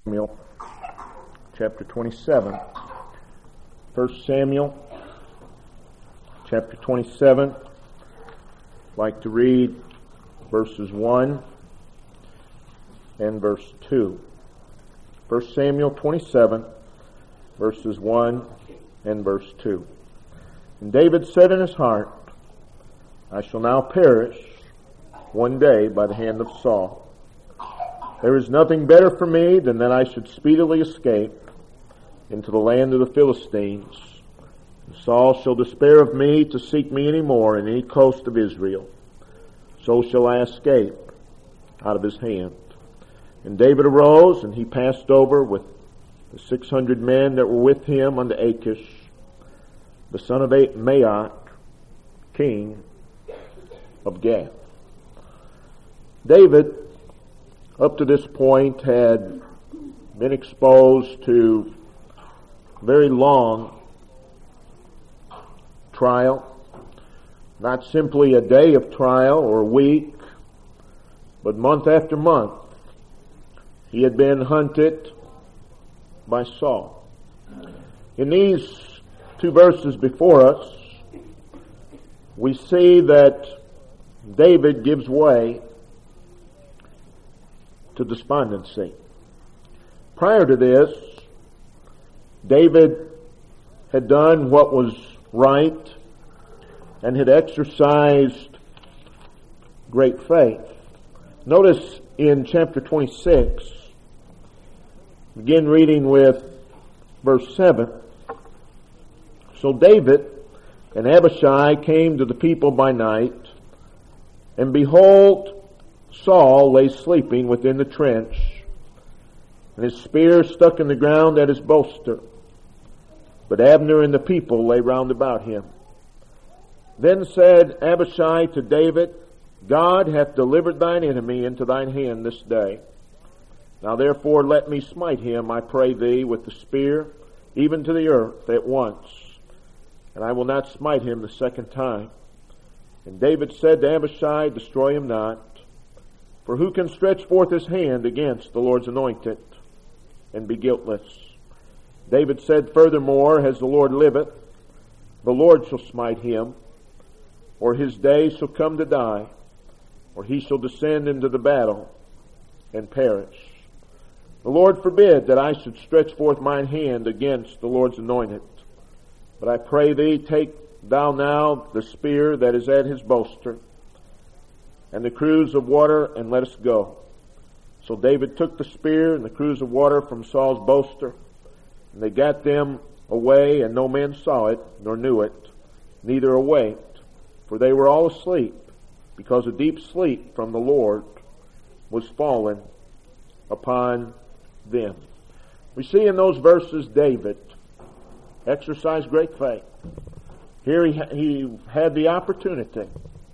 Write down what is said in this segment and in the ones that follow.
Samuel chapter 27. 1 Samuel chapter 27. I'd like to read verses 1 and verse 2. 1 Samuel 27, verses 1 and verse 2. And David said in his heart, I shall now perish one day by the hand of Saul. There is nothing better for me than that I should speedily escape into the land of the Philistines. And Saul shall despair of me to seek me any more in any coast of Israel. So shall I escape out of his hand. And David arose, and he passed over with the 600 men that were with him unto Achish, the son of Maoch, king of Gath. David, up to this point, had been exposed to very long trial, not simply a day of trial or a week, but month after month. He had been hunted by Saul. In these two verses before us, we see that David gives way to despondency. Prior to this, David had done what was right and had exercised great faith. Notice in chapter 26, begin reading with verse 7. So David and Abishai came to the people by night, and behold, Saul lay sleeping within the trench, and his spear stuck in the ground at his bolster. But Abner and the people lay round about him. Then said Abishai to David, God hath delivered thine enemy into thine hand this day. Now therefore let me smite him, I pray thee, with the spear, even to the earth at once, and I will not smite him the second time. And David said to Abishai, destroy him not, for who can stretch forth his hand against the Lord's anointed and be guiltless? David said furthermore, as the Lord liveth, the Lord shall smite him, or his day shall come to die, or he shall descend into the battle and perish. The Lord forbid that I should stretch forth mine hand against the Lord's anointed. But I pray thee, take thou now the spear that is at his bolster, and the cruse of water, and let us go. So David took the spear and the cruse of water from Saul's bolster, and they got them away, and no man saw it, nor knew it, neither awaked, for they were all asleep, because a deep sleep from the Lord was fallen upon them. We see in those verses David exercised great faith. Here he had the opportunity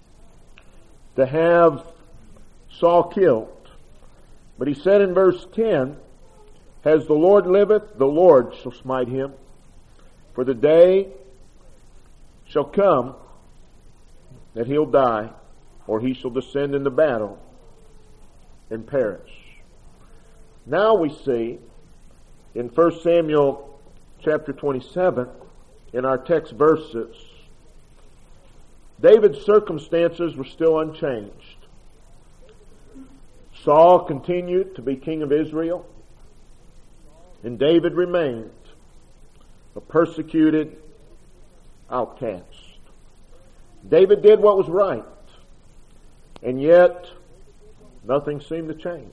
to have Saul killed. But he said in verse 10, as the Lord liveth, the Lord shall smite him. For the day shall come that he'll die, or he shall descend into battle and perish. Now we see in 1 Samuel chapter 27, in our text verses, David's circumstances were still unchanged. Saul continued to be king of Israel, and David remained a persecuted outcast. David did what was right, and yet nothing seemed to change.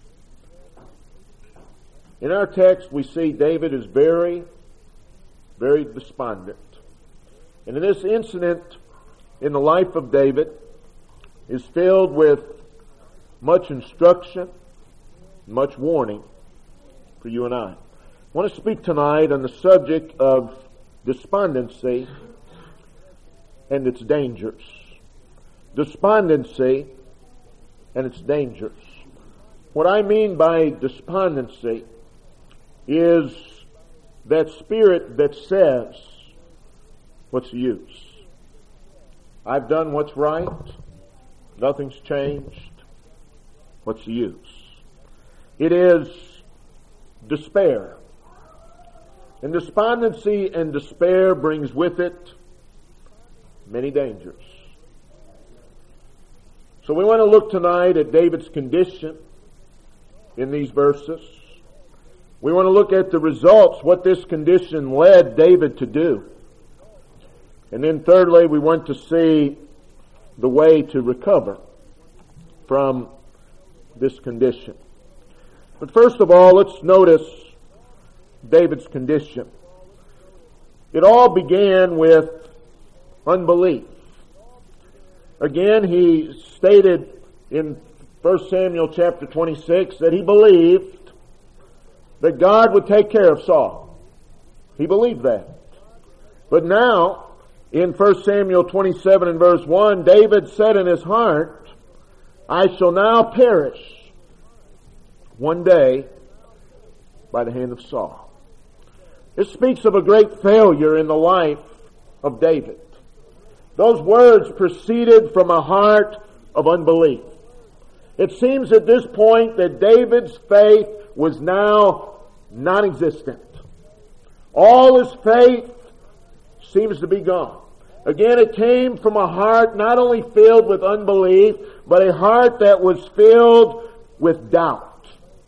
In our text, we see David is very, very despondent. And in this incident in the life of David is filled with much instruction, much warning for you and I. I want to speak tonight on the subject of despondency and its dangers. Despondency and its dangers. What I mean by despondency is that spirit that says, what's the use? I've done what's right. Nothing's changed. What's the use? It is despair. And despondency and despair brings with it many dangers. So we want to look tonight at David's condition in these verses. We want to look at the results, what this condition led David to do. And then thirdly, we want to see the way to recover from this condition. But first of all, let's notice David's condition. It all began with unbelief. Again, he stated in 1 Samuel chapter 26 that he believed that God would take care of Saul. He believed that. But now, in 1 Samuel 27 and verse 1, David said in his heart, I shall now perish one day by the hand of Saul. This speaks of a great failure in the life of David. Those words proceeded from a heart of unbelief. It seems at this point that David's faith was now non-existent. All his faith seems to be gone. Again, it came from a heart not only filled with unbelief, but a heart that was filled with doubt.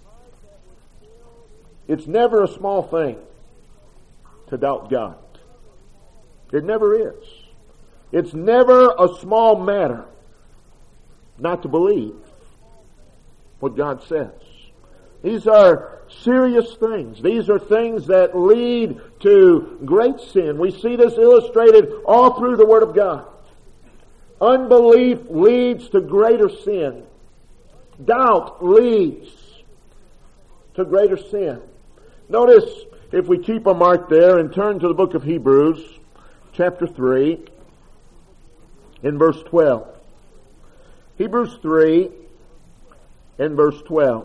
It's never a small thing to doubt God. It never is. It's never a small matter not to believe what God says. These are serious things. These are things that lead to great sin. We see this illustrated all through the Word of God. Unbelief leads to greater sin. Doubt leads to greater sin. Notice, if we keep a mark there and turn to the book of Hebrews, chapter 3, in verse 12. Hebrews 3, in verse 12.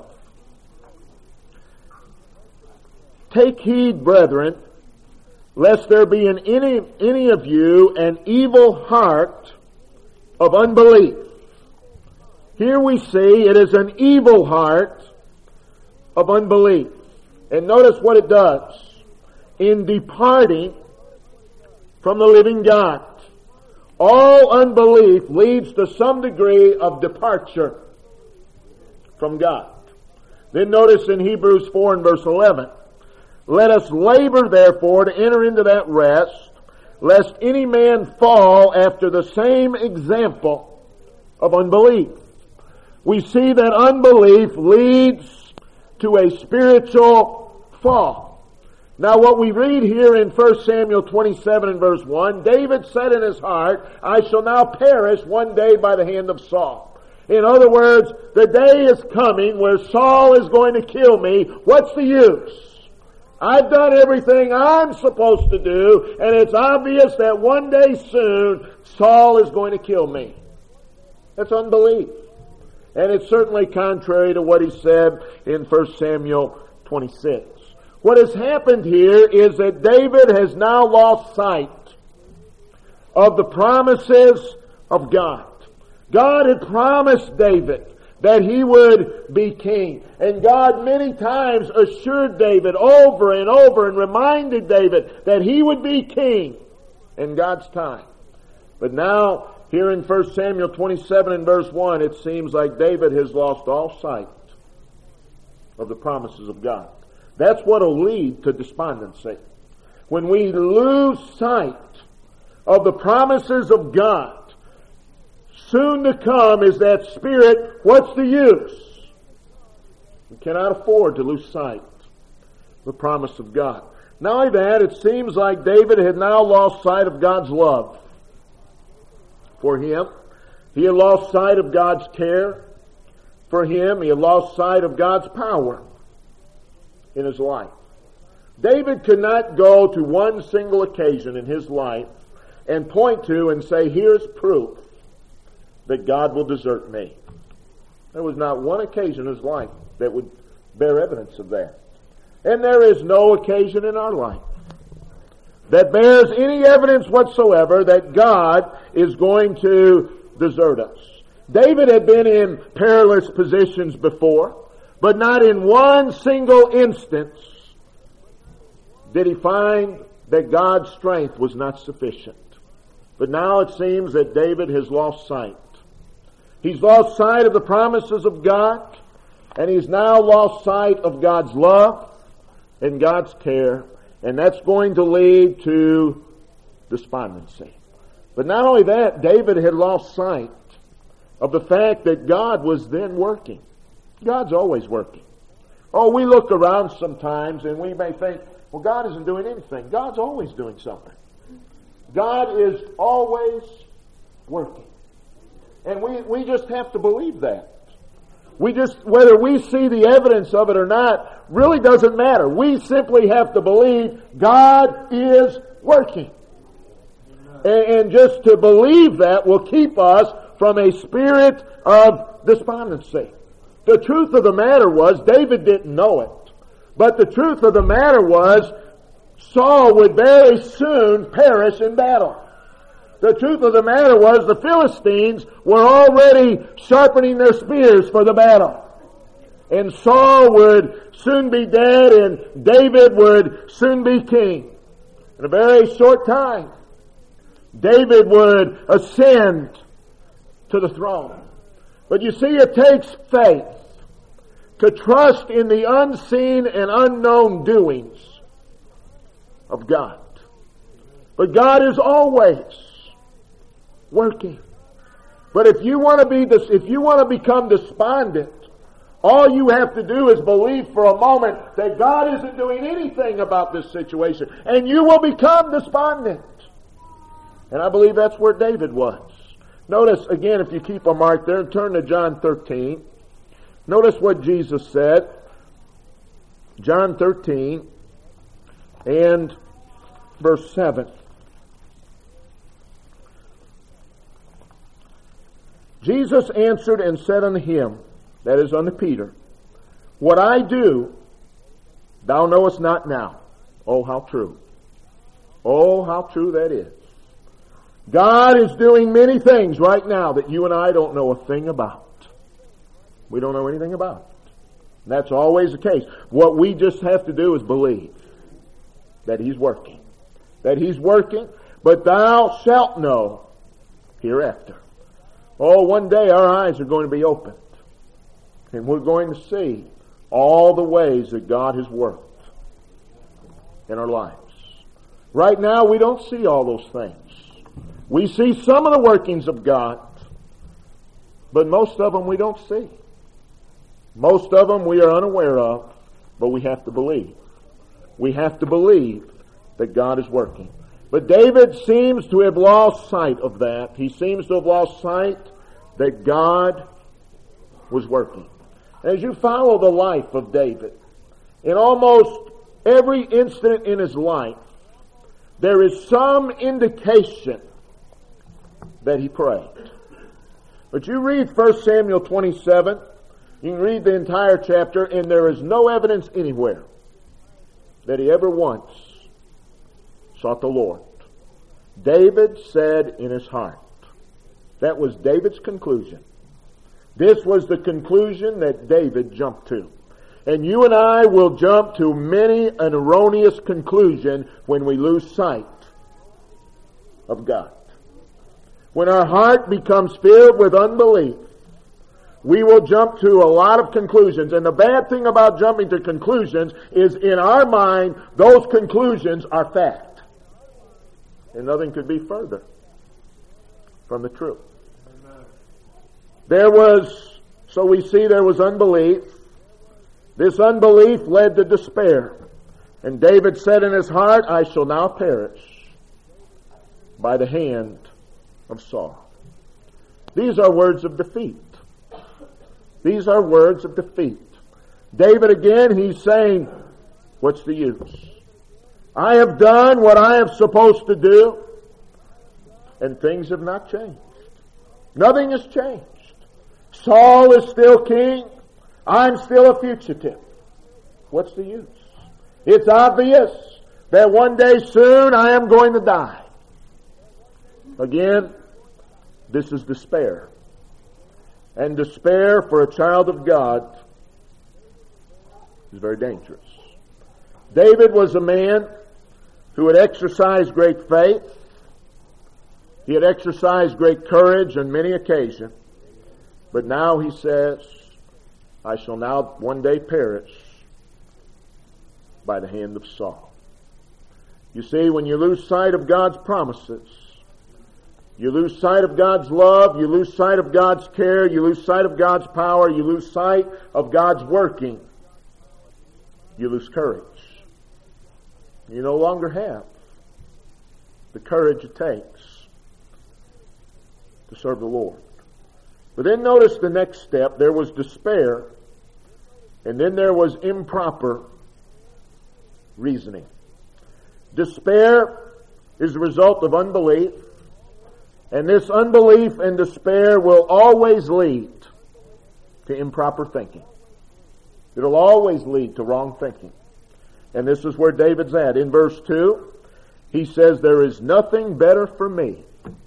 Take heed, brethren, lest there be in any of you an evil heart of unbelief. Here we see it is an evil heart of unbelief. And notice what it does. In departing from the living God. All unbelief leads to some degree of departure from God. Then notice in Hebrews 4 and verse 11. Let us labor therefore to enter into that rest, lest any man fall after the same example of unbelief. We see that unbelief leads to a spiritual fall. Now what we read here in 1 Samuel 27 and verse 1, David said in his heart, I shall now perish one day by the hand of Saul. In other words, the day is coming where Saul is going to kill me. What's the use? I've done everything I'm supposed to do, and it's obvious that one day soon Saul is going to kill me. That's unbelief. And it's certainly contrary to what he said in 1 Samuel 26. What has happened here is that David has now lost sight of the promises of God. God had promised David that he would be king. And God many times assured David over and over and reminded David that he would be king in God's time. But now, here in 1 Samuel 27 and verse 1, it seems like David has lost all sight of the promises of God. That's what will lead to despondency. When we lose sight of the promises of God, soon to come is that spirit, what's the use? We cannot afford to lose sight of the promise of God. Not only that, it seems like David had now lost sight of God's love for him. He had lost sight of God's care for him. He had lost sight of God's power in his life. David could not go to one single occasion in his life and point to and say, here's proof that God will desert me. There was not one occasion in his life that would bear evidence of that. And there is no occasion in our life that bears any evidence whatsoever that God is going to desert us. David had been in perilous positions before, but not in one single instance did he find that God's strength was not sufficient. But now it seems that David has lost sight. He's lost sight of the promises of God, and he's now lost sight of God's love and God's care, and that's going to lead to despondency. But not only that, David had lost sight of the fact that God was then working. God's always working. Oh, we look around sometimes and we may think, well, God isn't doing anything. God's always doing something. God is always working. And we just have to believe that. Whether we see the evidence of it or not, really doesn't matter. We simply have to believe God is working. And just to believe that will keep us from a spirit of despondency. The truth of the matter was, David didn't know it. But the truth of the matter was, Saul would very soon perish in battle. The truth of the matter was, the Philistines were already sharpening their spears for the battle. And Saul would soon be dead, and David would soon be king. In a very short time, David would ascend to the throne. But you see, it takes faith to trust in the unseen and unknown doings of God. But God is always working. But if you want to become despondent, all you have to do is believe for a moment that God isn't doing anything about this situation, and you will become despondent. And I believe that's where David was. Notice, again, if you keep a mark there, turn to John 13. Notice what Jesus said. John 13 and verse 7. Jesus answered and said unto him, that is unto Peter, what I do, thou knowest not now. Oh, how true. Oh, how true that is. God is doing many things right now that you and I don't know a thing about. We don't know anything about it. And that's always the case. What we just have to do is believe that He's working. That He's working, but thou shalt know hereafter. Oh, one day our eyes are going to be opened. And we're going to see all the ways that God has worked in our lives. Right now we don't see all those things. We see some of the workings of God, but most of them we don't see. Most of them we are unaware of, but we have to believe. We have to believe that God is working. But David seems to have lost sight of that. He seems to have lost sight that God was working. As you follow the life of David, in almost every incident in his life, there is some indication that he prayed. But you read 1 Samuel 27, you can read the entire chapter, and there is no evidence anywhere that he ever once sought the Lord. David said in his heart. That was David's conclusion. This was the conclusion that David jumped to. And you and I will jump to many an erroneous conclusion when we lose sight of God. When our heart becomes filled with unbelief, we will jump to a lot of conclusions. And the bad thing about jumping to conclusions is in our mind, those conclusions are fact. And nothing could be further from the truth. So we see there was unbelief. This unbelief led to despair. And David said in his heart, I shall now perish by the hand of Saul. These are words of defeat. These are words of defeat. David again, he's saying, what's the use? I have done what I am supposed to do, and things have not changed. Nothing has changed. Saul is still king. I'm still a fugitive. What's the use? It's obvious that one day soon I am going to die. Again, this is despair. And despair for a child of God is very dangerous. David was a man who had exercised great faith. He had exercised great courage on many occasions. But now he says, I shall now one day perish by the hand of Saul. You see, when you lose sight of God's promises, you lose sight of God's love, you lose sight of God's care, you lose sight of God's power, you lose sight of God's working, you lose courage. You no longer have the courage it takes to serve the Lord. But then notice the next step. There was despair, and then there was improper reasoning. Despair is the result of unbelief, and this unbelief and despair will always lead to improper thinking. It'll always lead to wrong thinking. And this is where David's at. In verse 2, he says, there is nothing better for me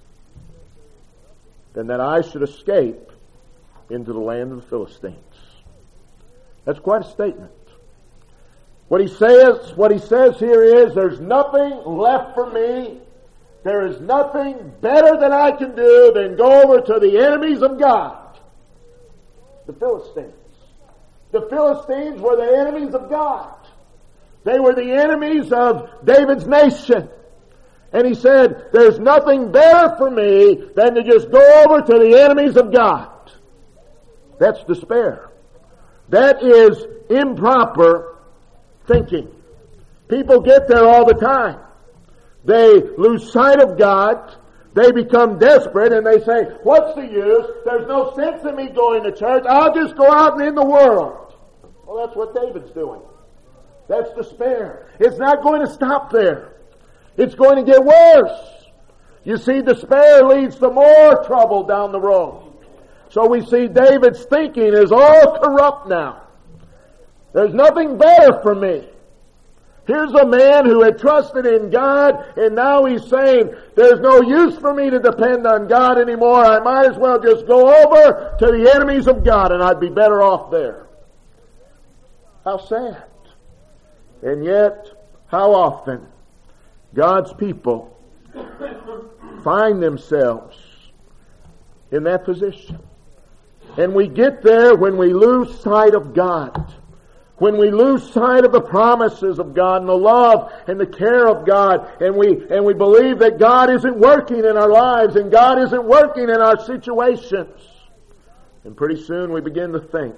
than that I should escape into the land of the Philistines. That's quite a statement. What he says here is, there's nothing left for me. There is nothing better that I can do than go over to the enemies of God. The Philistines. The Philistines were the enemies of God. They were the enemies of David's nation. And he said, there's nothing better for me than to just go over to the enemies of God. That's despair. That is improper thinking. People get there all the time. They lose sight of God. They become desperate and they say, what's the use? There's no sense in me going to church. I'll just go out and in the world. Well, that's what David's doing. That's despair. It's not going to stop there. It's going to get worse. You see, despair leads to more trouble down the road. So we see David's thinking is all corrupt now. There's nothing better for me. Here's a man who had trusted in God, and now he's saying, there's no use for me to depend on God anymore. I might as well just go over to the enemies of God, and I'd be better off there. How sad. And yet, how often God's people find themselves in that position. And we get there when we lose sight of God. When we lose sight of the promises of God and the love and the care of God, and we believe that God isn't working in our lives and God isn't working in our situations. And pretty soon we begin to think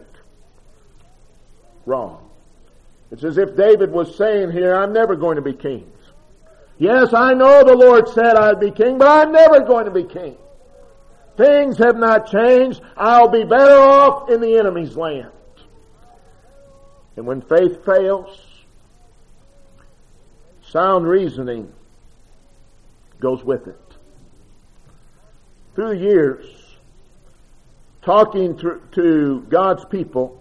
wrong. It's as if David was saying here, I'm never going to be king. Yes, I know the Lord said I'd be king, but I'm never going to be king. Things have not changed. I'll be better off in the enemy's land. And when faith fails, sound reasoning goes with it. Through the years, talking to God's people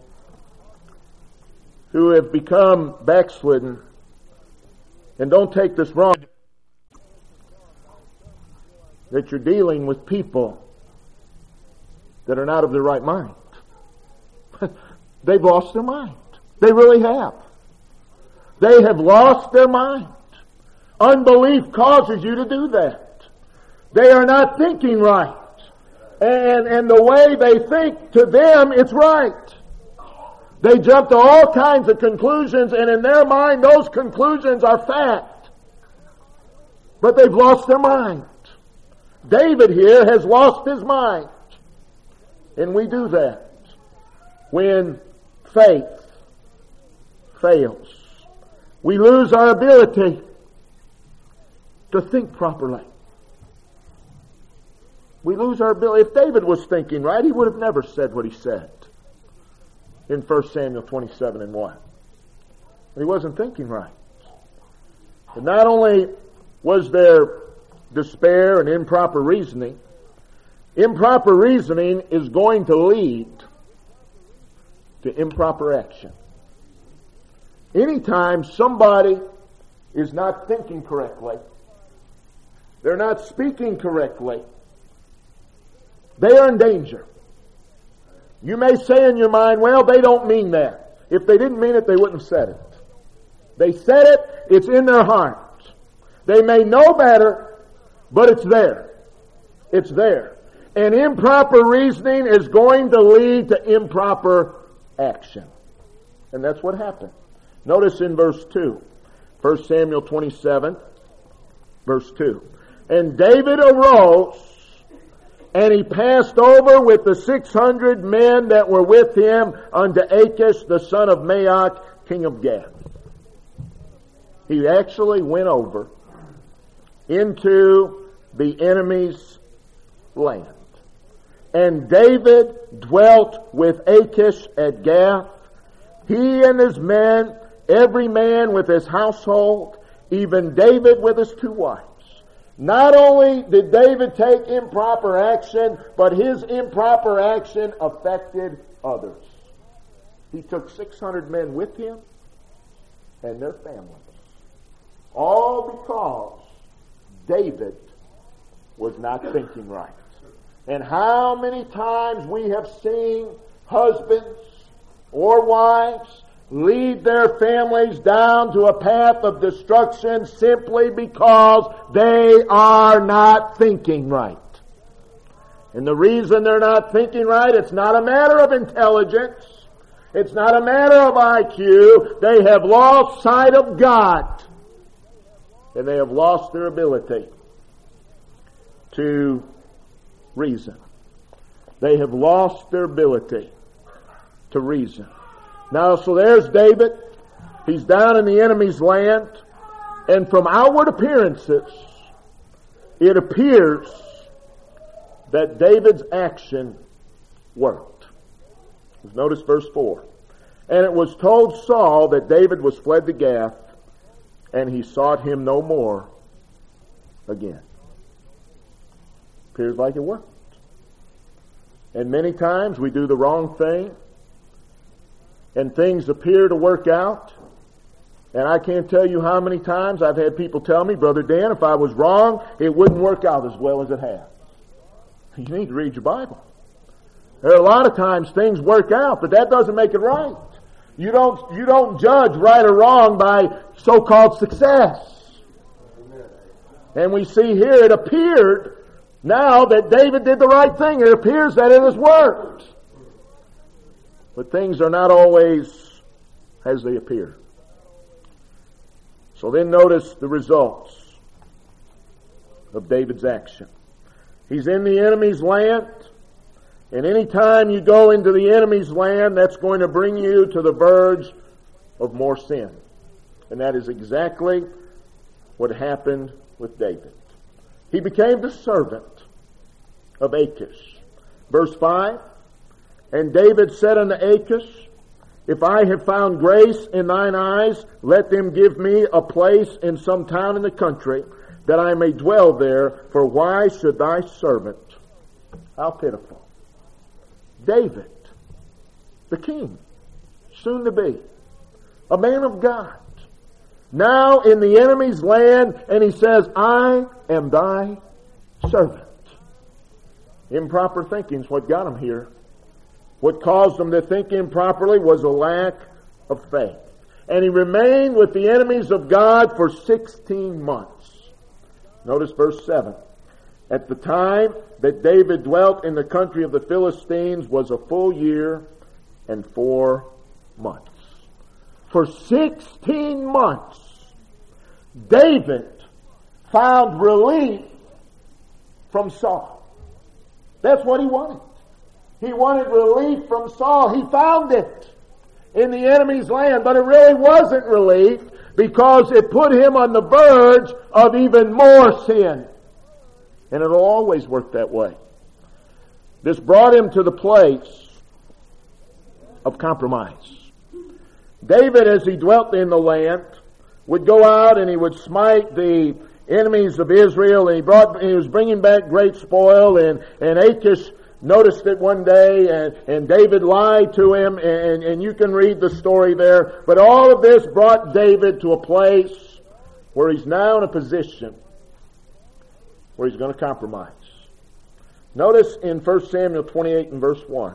who have become backslidden, and don't take this wrong, that you're dealing with people that are not of their right mind. They've lost their mind. They really have. They have lost their mind. Unbelief causes you to do that. They are not thinking right. And the way they think, to them, it's right. They jump to all kinds of conclusions, and in their mind, those conclusions are fact. But they've lost their mind. David here has lost his mind. And we do that when faith fails. We lose our ability to think properly. We lose our ability. If David was thinking right, he would have never said what he said in 1 Samuel 27:1. But he wasn't thinking right. But not only was there despair and improper reasoning is going to lead to improper action. Anytime somebody is not thinking correctly, they're not speaking correctly, they are in danger. You may say in your mind, well, they don't mean that. If they didn't mean it, they wouldn't have said it. They said it, it's in their heart. They may know better, but it's there. It's there. And improper reasoning is going to lead to improper action. And that's what happened. Notice in verse 2, 1 Samuel 27, verse 2. And David arose, and he passed over with the 600 men that were with him unto Achish, the son of Maoch, king of Gath. He actually went over into the enemy's land. And David dwelt with Achish at Gath, he and his men, every man with his household, even David with his 2 wives. Not only did David take improper action, but his improper action affected others. He took 600 men with him and their families. All because David was not thinking right. And how many times we have seen husbands or wives lead their families down to a path of destruction simply because they are not thinking right. And the reason they're not thinking right, it's not a matter of intelligence. It's not a matter of IQ. They have lost sight of God. And they have lost their ability to reason. They have lost their ability to reason. Now, so there's David. He's down in the enemy's land. And from outward appearances, it appears that David's action worked. Notice verse 4. And it was told Saul that David was fled to Gath, and he sought him no more again. Appears like it worked. And many times we do the wrong thing, and things appear to work out. And I can't tell you how many times I've had people tell me, Brother Dan, if I was wrong, it wouldn't work out as well as it has. You need to read your Bible. There are a lot of times things work out, but that doesn't make it right. You don't judge right or wrong by so-called success. And we see here it appeared now that David did the right thing. It appears that it has worked. But things are not always as they appear. So then notice the results of David's action. He's in the enemy's land, and any time you go into the enemy's land, that's going to bring you to the verge of more sin. And that is exactly what happened with David. He became the servant of Achish. Verse 5, and David said unto Achish, if I have found grace in thine eyes, let them give me a place in some town in the country, that I may dwell there, for why should thy servant... How pitiful. David, the king, soon to be, a man of God, now in the enemy's land, and he says, I am thy servant. Improper thinking is what got him here. What caused him to think improperly was a lack of faith. And he remained with the enemies of God for 16 months. Notice verse 7. At the time that David dwelt in the country of the Philistines was a full year and 4 months. For 16 months, David found relief from Saul. That's what he wanted. He wanted relief from Saul. He found it in the enemy's land, but it really wasn't relief because it put him on the verge of even more sin. And it'll always work that way. This brought him to the place of compromise. David, as he dwelt in the land, would go out and he would smite the enemies of Israel, and he was bringing back great spoil, and Achish noticed it one day, and David lied to him, and you can read the story there. But all of this brought David to a place where he's now in a position where he's going to compromise. Notice in 1 Samuel 28 and verse 1.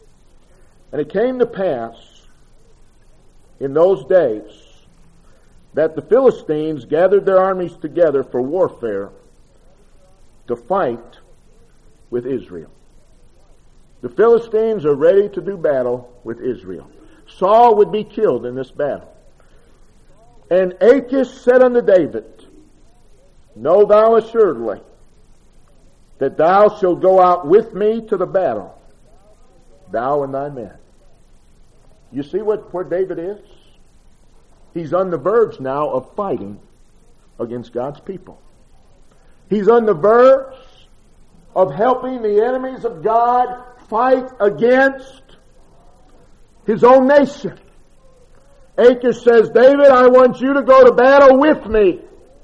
And it came to pass in those days that the Philistines gathered their armies together for warfare to fight with Israel. The Philistines are ready to do battle with Israel. Saul would be killed in this battle. And Achish said unto David, Know thou assuredly that thou shalt go out with me to the battle, thou and thy men. You see where David is? He's on the verge now of fighting against God's people. He's on the verge of helping the enemies of God fight against his own nation. Achish says, David, I want you to go to battle with me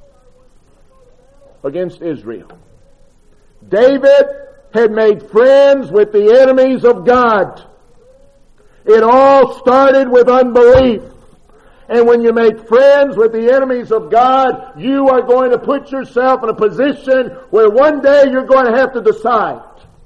against Israel. David had made friends with the enemies of God. It all started with unbelief. And when you make friends with the enemies of God, you are going to put yourself in a position where one day you're going to have to decide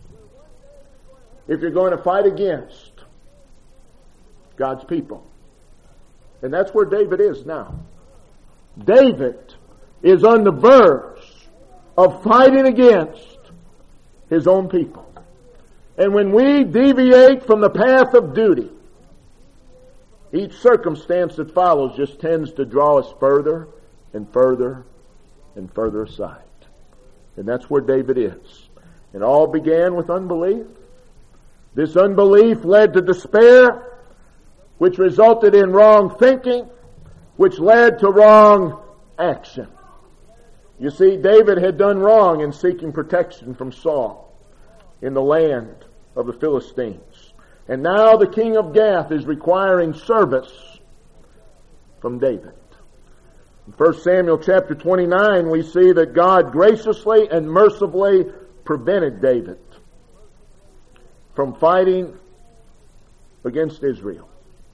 if you're going to fight against God's people. And that's where David is now. David is on the verge of fighting against his own people. And when we deviate from the path of duty, each circumstance that follows just tends to draw us further and further and further aside. And that's where David is. It all began with unbelief. This unbelief led to despair, which resulted in wrong thinking, which led to wrong action. You see, David had done wrong in seeking protection from Saul in the land of the Philistines. And now the king of Gath is requiring service from David. In 1 Samuel chapter 29, we see that God graciously and mercifully prevented David from fighting against Israel.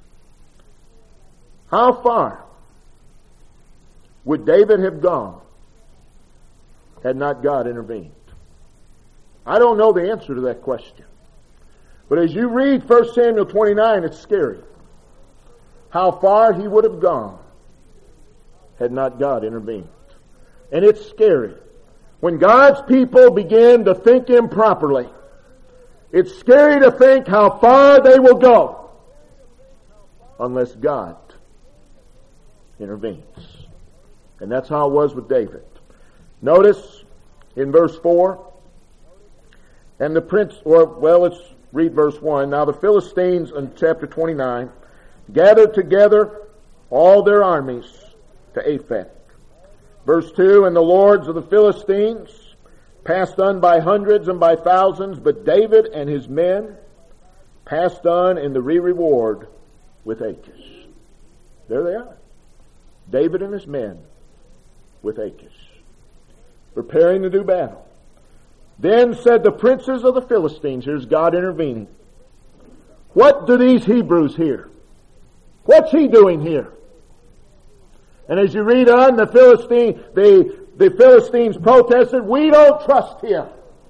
How far would David have gone had not God intervened? I don't know the answer to that question. But as you read 1 Samuel 29, it's scary. How far he would have gone had not God intervened. And it's scary. When God's people begin to think improperly, it's scary to think how far they will go unless God intervenes. And that's how it was with David. Notice in verse 4, and the prince, let's read verse 1. Now the Philistines in chapter 29 gathered together all their armies to Aphek. Verse 2, and the lords of the Philistines passed on by hundreds and by thousands, but David and his men passed on in the reward with Achish. There they are. David and his men with Achish, preparing to do battle. Then said the princes of the Philistines, here's God intervening, what do these Hebrews here? What's he doing here? And as you read on, the Philistines protested, we don't trust him.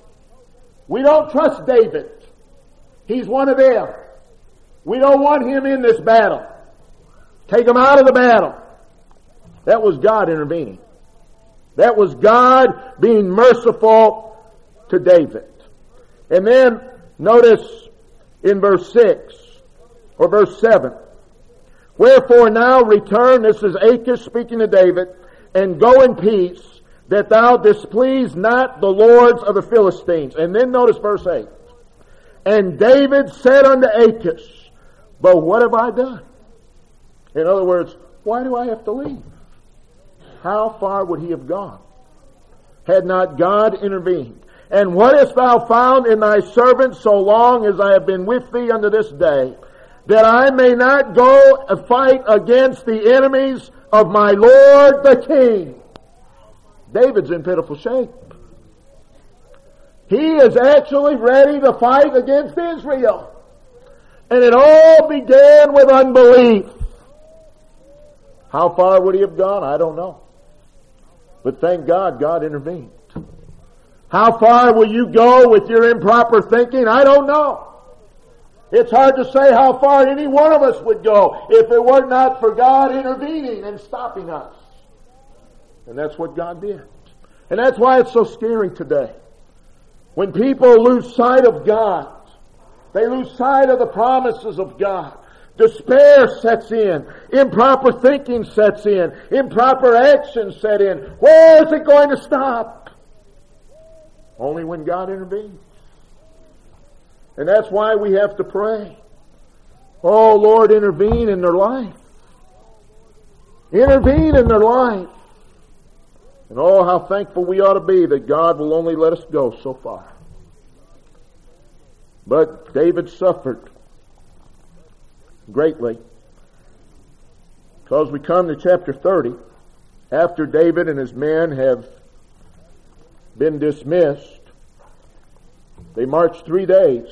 We don't trust David. He's one of them. We don't want him in this battle. Take him out of the battle. That was God intervening. That was God being merciful to David. And then notice in verse 6 or verse 7, wherefore now return, this is Achish speaking to David, and go in peace, that thou displease not the lords of the Philistines. And then notice verse 8. And David said unto Achish, but what have I done? In other words, why do I have to leave? How far would he have gone had not God intervened? And what hast thou found in thy servant so long as I have been with thee unto this day, that I may not go and fight against the enemies of my Lord the king? David's in pitiful shape. He is actually ready to fight against Israel. And it all began with unbelief. How far would he have gone? I don't know. But thank God, God intervened. How far will you go with your improper thinking? I don't know. It's hard to say how far any one of us would go if it were not for God intervening and stopping us. And that's what God did. And that's why it's so scary today. When people lose sight of God, they lose sight of the promises of God. Despair sets in. Improper thinking sets in. Improper action set in. Where is it going to stop? Only when God intervenes. And that's why we have to pray. Oh, Lord, intervene in their life. Intervene in their life. And oh, how thankful we ought to be that God will only let us go so far. But David suffered greatly. Because we come to chapter 30, after David and his men have been dismissed, they marched 3 days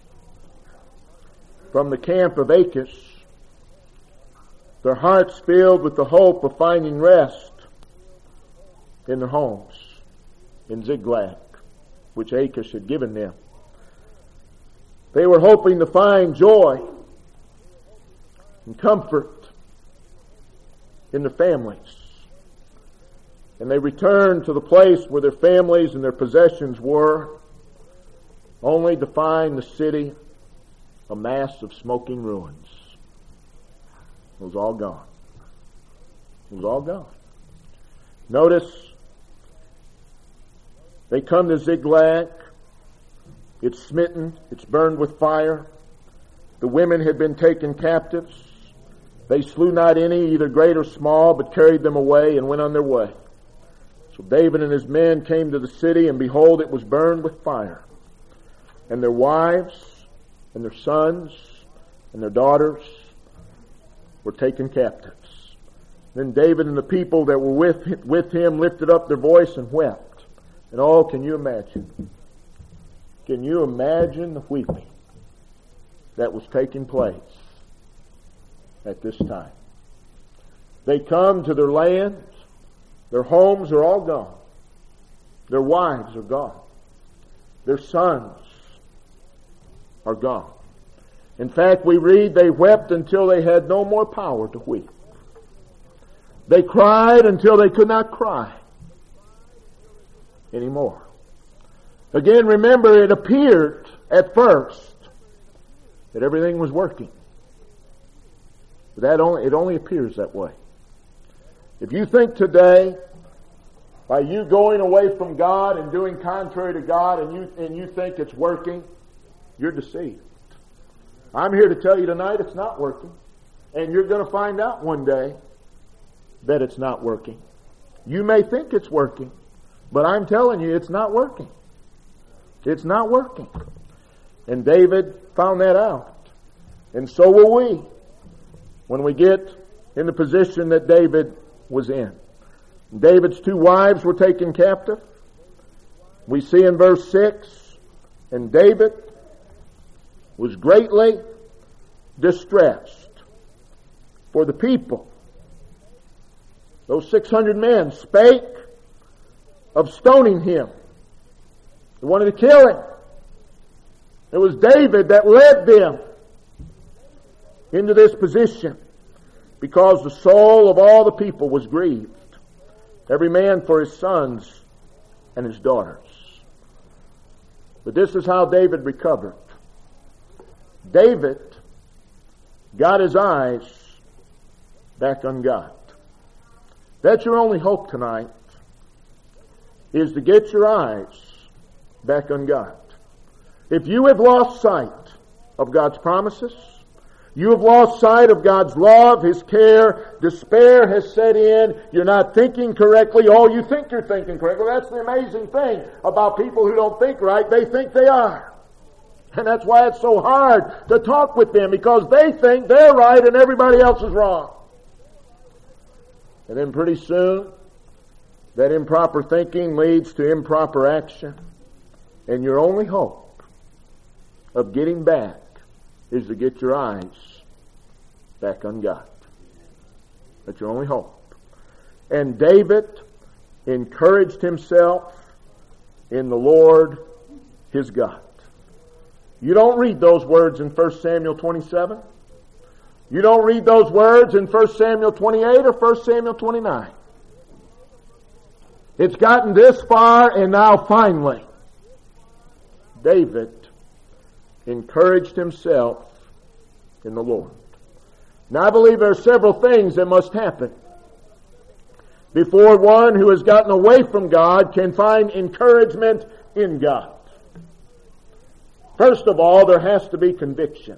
from the camp of Achish, their hearts filled with the hope of finding rest in their homes in Ziklag, which Achish had given them. They were hoping to find joy and comfort in their families. And they returned to the place where their families and their possessions were, only to find the city a mass of smoking ruins. It was all gone. It was all gone. Notice, they come to Ziklag. It's smitten. It's burned with fire. The women had been taken captives. They slew not any, either great or small, but carried them away and went on their way. So David and his men came to the city, and behold, it was burned with fire. And their wives and their sons and their daughters were taken captives. Then David and the people that were with him lifted up their voice and wept. And oh, can you imagine? Can you imagine the weeping that was taking place at this time? They come to their lands. Their homes are all gone. Their wives are gone. Their sons are gone. In fact, we read they wept until they had no more power to weep. They cried until they could not cry anymore. Again, remember, it appeared at first that everything was working. But it only appears that way. If you think today, by you going away from God and doing contrary to God, and you think it's working, you're deceived. I'm here to tell you tonight it's not working. And you're going to find out one day that it's not working. You may think it's working, but I'm telling you it's not working. It's not working. And David found that out. And so will we when we get in the position that David was in. David's 2 wives were taken captive. We see in verse 6, and David was greatly distressed, for the people, those 600 men, spake of stoning him. They wanted to kill him. It was David that led them into this position, because the soul of all the people was grieved, every man for his sons and his daughters. But this is how David recovered. David got his eyes back on God. That's your only hope tonight, is to get your eyes back on God. If you have lost sight of God's promises, you have lost sight of God's love, His care, despair has set in, you're not thinking correctly, oh, you think you're thinking correctly. That's the amazing thing about people who don't think right. They think they are. And that's why it's so hard to talk with them, because they think they're right and everybody else is wrong. And then pretty soon, that improper thinking leads to improper action. And your only hope of getting back is to get your eyes back on God. That's your only hope. And David encouraged himself in the Lord his God. You don't read those words in 1 Samuel 27. You don't read those words in 1 Samuel 28 or 1 Samuel 29. It's gotten this far, and now finally, David encouraged himself in the Lord. Now I believe there are several things that must happen before one who has gotten away from God can find encouragement in God. First of all, there has to be conviction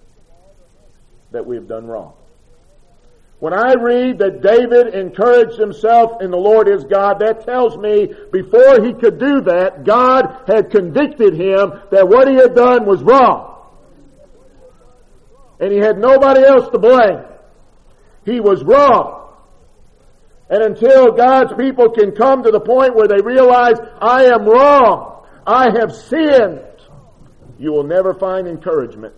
that we have done wrong. When I read that David encouraged himself in the Lord his God, that tells me before he could do that, God had convicted him that what he had done was wrong. And he had nobody else to blame. He was wrong. And until God's people can come to the point where they realize, I am wrong, I have sinned, you will never find encouragement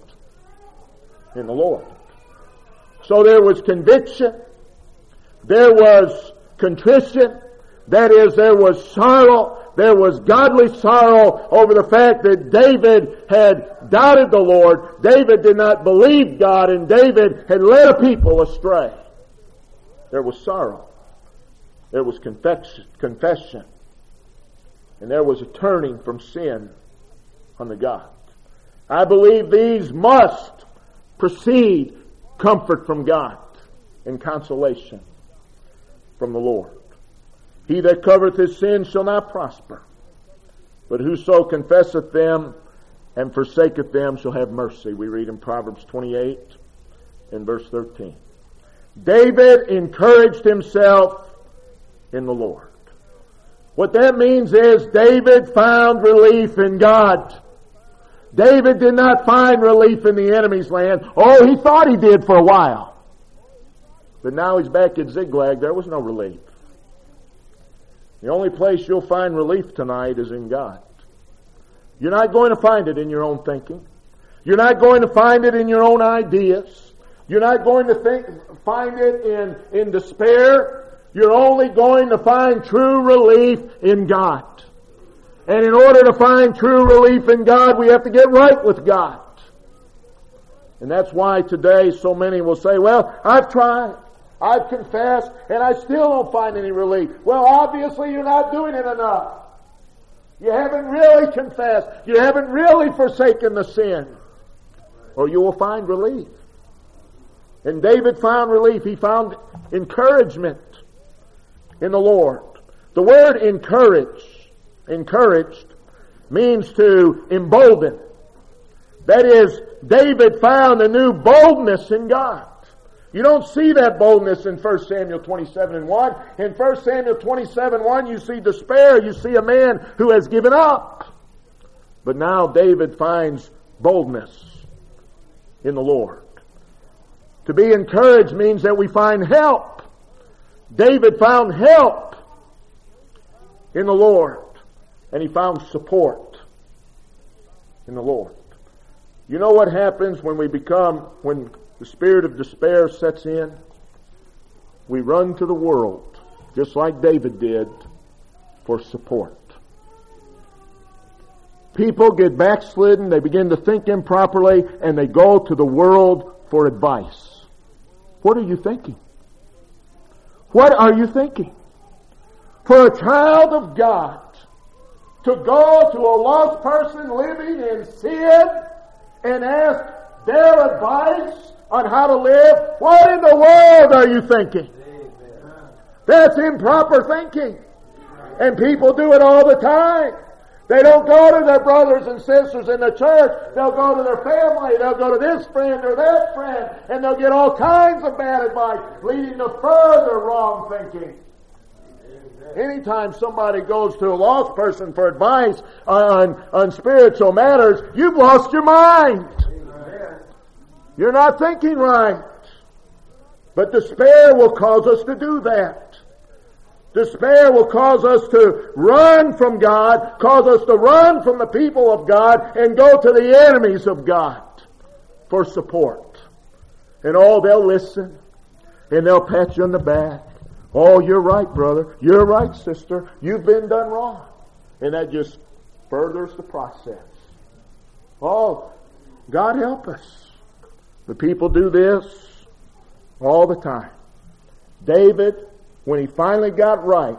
in the Lord. So there was conviction, there was contrition, that is, there was sorrow, there was godly sorrow over the fact that David had doubted the Lord, David did not believe God, and David had led a people astray. There was sorrow, there was confession, and there was a turning from sin unto God. I believe these must precede comfort from God and consolation from the Lord. He that covereth his sins shall not prosper, but whoso confesseth them and forsaketh them shall have mercy. We read in Proverbs 28 and verse 13. David encouraged himself in the Lord. What that means is David found relief in God. David did not find relief in the enemy's land. Oh, he thought he did for a while. But now he's back at Ziklag. There was no relief. The only place you'll find relief tonight is in God. You're not going to find it in your own thinking. You're not going to find it in your own ideas. You're not going to find it in despair. You're only going to find true relief in God. And in order to find true relief in God, we have to get right with God. And that's why today so many will say, well, I've tried, I've confessed, and I still don't find any relief. Well, obviously you're not doing it enough. You haven't really confessed. You haven't really forsaken the sin. Or you will find relief. And David found relief. He found encouragement in the Lord. The word encouraged means to embolden. That is, David found a new boldness in God. You don't see that boldness in 1 Samuel 27:1. In 1 Samuel 27:1 you see despair. You see a man who has given up. But now David finds boldness in the Lord. To be encouraged means that we find help. David found help in the Lord. And he found support in the Lord. You know what happens when when the spirit of despair sets in? We run to the world, just like David did, for support. People get backslidden, they begin to think improperly, and they go to the world for advice. What are you thinking? What are you thinking? For a child of God to go to a lost person living in sin and ask their advice on how to live, what in the world are you thinking? That's improper thinking. And people do it all the time. They don't go to their brothers and sisters in the church. They'll go to their family. They'll go to this friend or that friend. And they'll get all kinds of bad advice, leading to further wrong thinking. Anytime somebody goes to a lost person for advice on spiritual matters, you've lost your mind. You're not thinking right. But despair will cause us to do that. Despair will cause us to run from God, cause us to run from the people of God, and go to the enemies of God for support. And they'll listen, and they'll pat you on the back. Oh, you're right, brother. You're right, sister. You've been done wrong. And that just furthers the process. Oh, God help us. The people do this all the time. David, when he finally got right,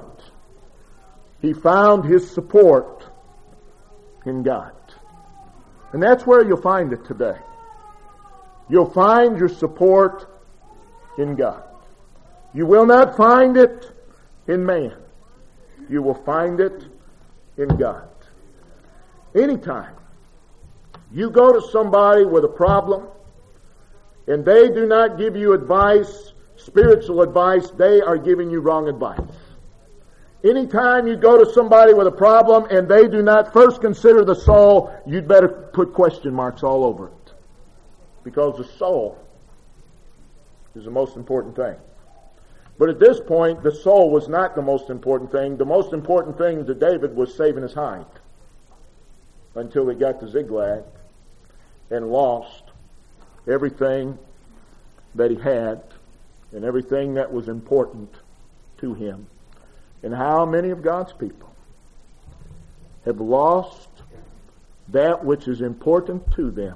he found his support in God. And that's where you'll find it today. You'll find your support in God. You will not find it in man. You will find it in God. Anytime you go to somebody with a problem and they do not give you advice, spiritual advice, they are giving you wrong advice. Anytime you go to somebody with a problem and they do not first consider the soul, you'd better put question marks all over it. Because the soul is the most important thing. But at this point, the soul was not the most important thing. The most important thing to David was saving his hide. Until he got to Ziklag and lost everything that he had and everything that was important to him. And how many of God's people have lost that which is important to them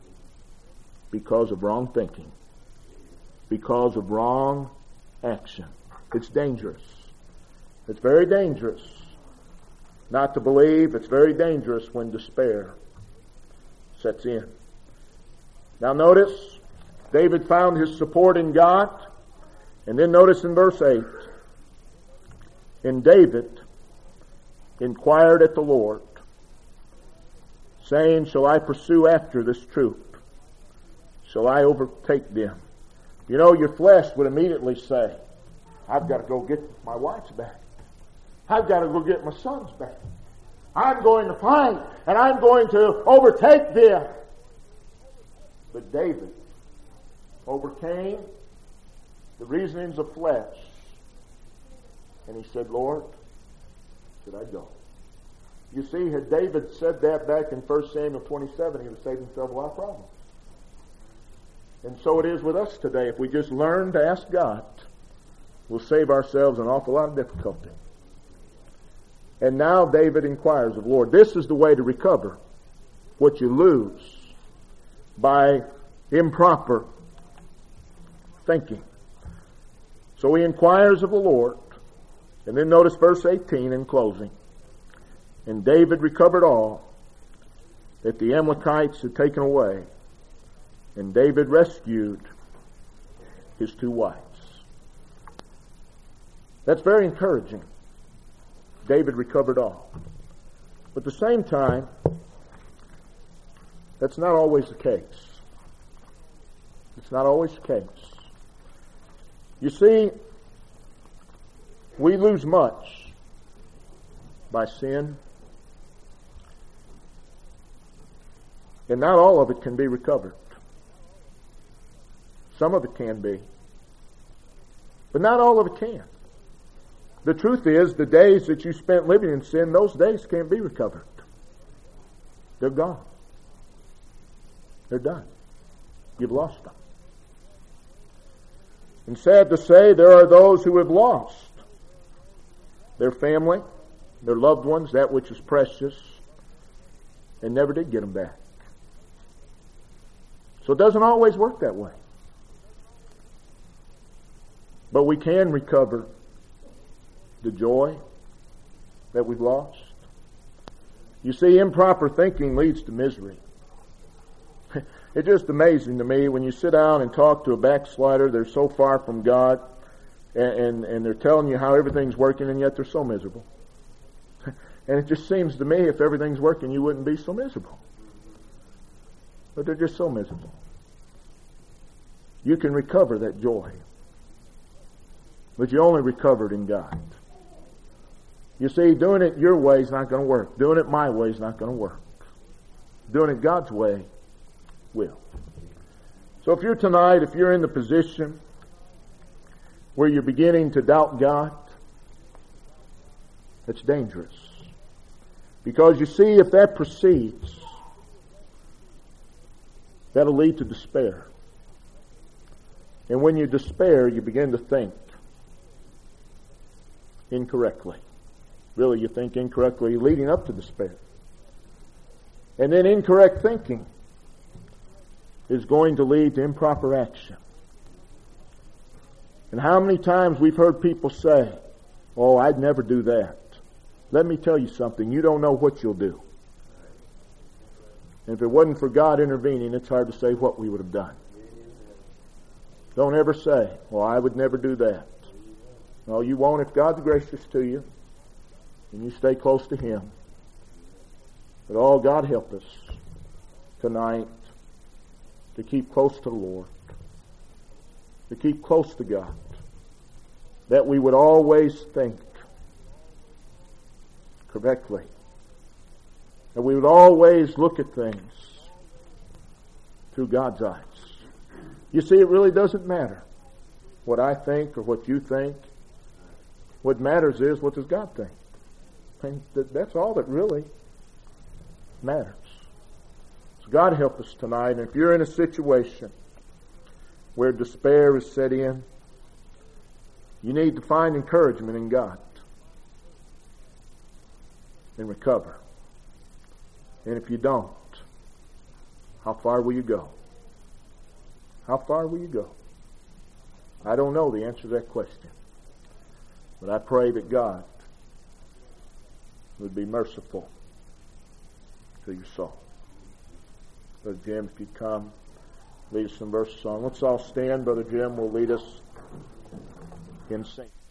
because of wrong thinking, because of wrong action. It's dangerous. It's very dangerous not to believe. It's very dangerous when despair sets in. Now notice, David found his support in God. And then notice in verse 8, and David inquired at the Lord, saying, shall I pursue after this troop? Shall I overtake them? You know, your flesh would immediately say, I've got to go get my wife's back. I've got to go get my son's back. I'm going to fight, and I'm going to overtake them. But David overcame the reasonings of flesh. And he said, Lord, should I go? You see, had David said that back in 1 Samuel 27, he would have saved himself a lot of problems. And so it is with us today. If we just learn to ask God, we'll save ourselves an awful lot of difficulty. And now David inquires of the Lord. This is the way to recover what you lose by improper thinking. So he inquires of the Lord. And then notice verse 18 in closing. And David recovered all that the Amalekites had taken away. And David rescued his 2 wives. That's very encouraging. David recovered all. But at the same time, that's not always the case. It's not always the case. You see, we lose much by sin. And not all of it can be recovered. Some of it can be. But not all of it can. The truth is, the days that you spent living in sin, those days can't be recovered. They're gone. They're done. You've lost them. And sad to say, there are those who have lost their family, their loved ones, that which is precious, and never did get them back. So it doesn't always work that way. But we can recover the joy that we've lost. You see, improper thinking leads to misery. It's just amazing to me when you sit down and talk to a backslider. They're so far from God, and they're telling you how everything's working, and yet they're so miserable. And it just seems to me if everything's working, you wouldn't be so miserable. But they're just so miserable. You can recover that joy, but you only recover it in God. You see, doing it your way is not going to work. Doing it my way is not going to work. Doing it God's way will. So if you're in the position where you're beginning to doubt God, it's dangerous. Because you see, if that proceeds, that'll lead to despair. And when you despair, you begin to think incorrectly. Really, you think incorrectly leading up to despair. And then incorrect thinking is going to lead to improper action. And how many times we've heard people say, "Oh, I'd never do that." Let me tell you something. You don't know what you'll do. And if it wasn't for God intervening, it's hard to say what we would have done. Don't ever say, "Well, I would never do that." No, you won't if God's gracious to you and you stay close to Him. But oh, God help us tonight to keep close to the Lord, to keep close to God, that we would always think correctly, that we would always look at things through God's eyes. You see, it really doesn't matter what I think or what you think. What matters is, what does God think? And that's all that really matters. So God help us tonight. And if you're in a situation where despair is set in, you need to find encouragement in God and recover. And if you don't, how far will you go? How far will you go? I don't know the answer to that question. But I pray that God would be merciful to your soul. Brother Jim, if you'd come, lead us some verses on. Let's all stand. Brother Jim will lead us in singing.